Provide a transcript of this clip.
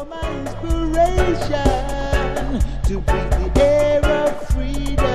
my inspiration to breathe the air of freedom.